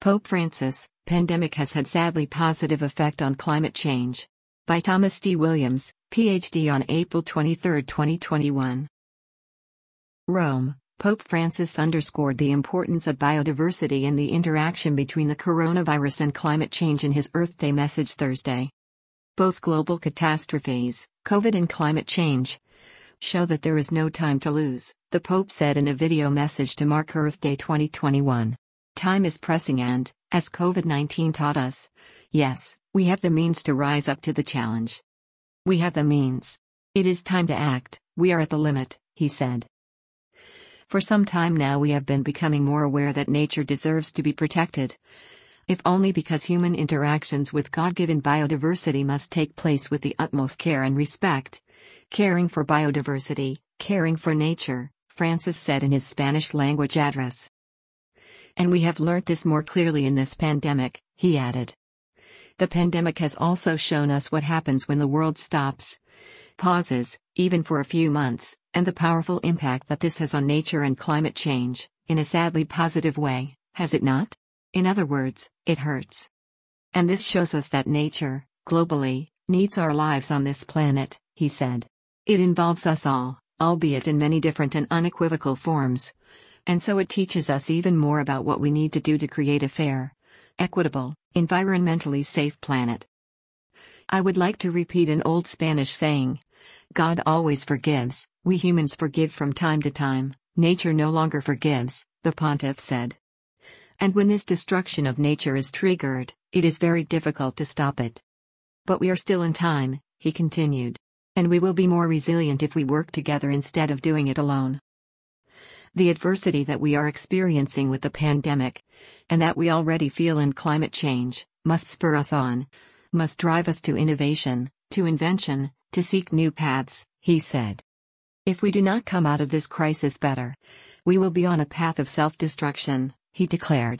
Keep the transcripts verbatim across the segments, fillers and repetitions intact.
Pope Francis, pandemic has had sadly positive effect on climate change. By Thomas D. Williams, P H D on April twenty-third, twenty twenty-one. Rome, Pope Francis underscored the importance of biodiversity and the interaction between the coronavirus and climate change in his Earth Day message Thursday. Both global catastrophes, COVID and climate change, show that there is no time to lose, the Pope said in a video message to mark Earth Day twenty twenty-one. Time is pressing and, as COVID nineteen taught us, yes, we have the means to rise up to the challenge. We have the means. It is time to act, we are at the limit, he said. For some time now we have been becoming more aware that nature deserves to be protected. If only because human interactions with God-given biodiversity must take place with the utmost care and respect. Caring for biodiversity, caring for nature, Francis said in his Spanish-language address. And we have learnt this more clearly in this pandemic, he added. The pandemic has also shown us what happens when the world stops, pauses, even for a few months, and the powerful impact that this has on nature and climate change, in a sadly positive way, has it not? In other words, it hurts. And this shows us that nature, globally, needs our lives on this planet, he said. It involves us all, albeit in many different and unequivocal forms. And so it teaches us even more about what we need to do to create a fair, equitable, environmentally safe planet. I would like to repeat an old Spanish saying. God always forgives, we humans forgive from time to time, nature no longer forgives, the pontiff said. And when this destruction of nature is triggered, it is very difficult to stop it. But we are still in time, he continued. And we will be more resilient if we work together instead of doing it alone. The adversity that we are experiencing with the pandemic, and that we already feel in climate change, must spur us on, must drive us to innovation, to invention, to seek new paths, he said. If we do not come out of this crisis better, we will be on a path of self-destruction, he declared.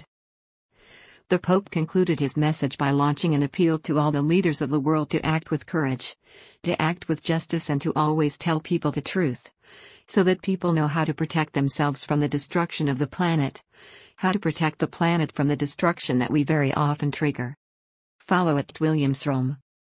The Pope concluded his message by launching an appeal to all the leaders of the world to act with courage, to act with justice and to always tell people the truth, so that people know how to protect themselves from the destruction of the planet, how to protect the planet from the destruction that we very often trigger. Follow at Williams Rome.